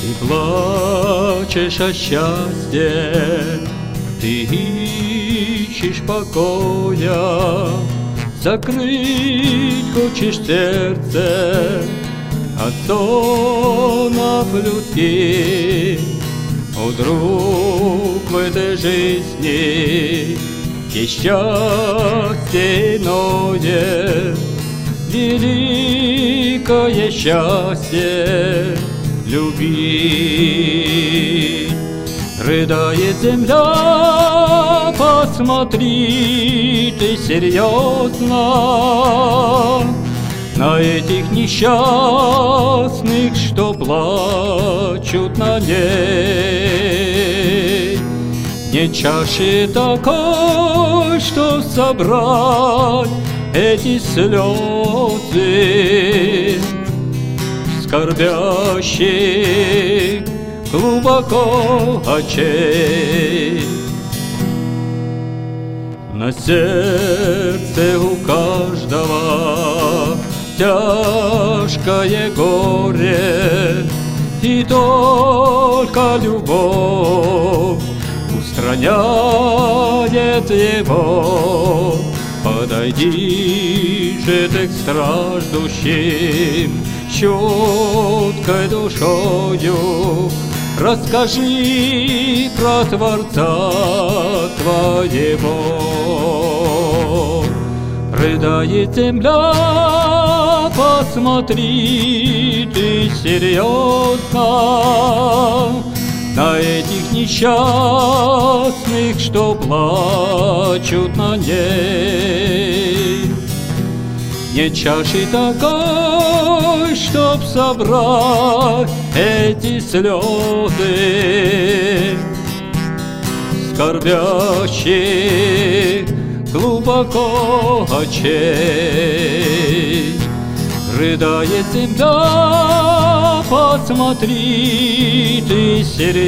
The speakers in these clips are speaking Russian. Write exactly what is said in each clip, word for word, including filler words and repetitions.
Ты плачешь о счастье, ты ищешь покоя, закрыть хочешь сердце от сонов людских. О, друг, в этой жизни есть счастье иное, великое счастье любить. Рыдает земля, посмотри ты серьезно на этих несчастных, что плачут на ней. Не чаши такой, что собрать эти слезы скорбящих глубоко очей. На сердце у каждого тяжкое горе, и только любовь устраняет его. Подойди же ты к страждущим чуткой душою, расскажи про Творца твоего. Рыдает земля, посмотри ты серьезно на этих несчастных, что плачут на ней. Не чаши такой, чтоб собрать эти слезы скорбящих глубоко очей. Рыдает земля, посмотри ты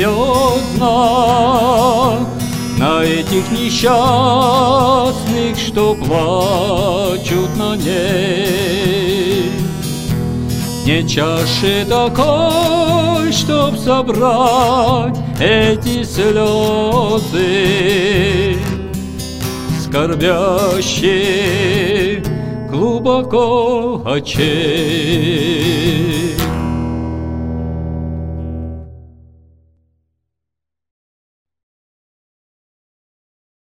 серьезно на этих несчастных, что плачут на ней. Не чаши такой, чтоб собрать эти слезы скорбящих глубоко очей.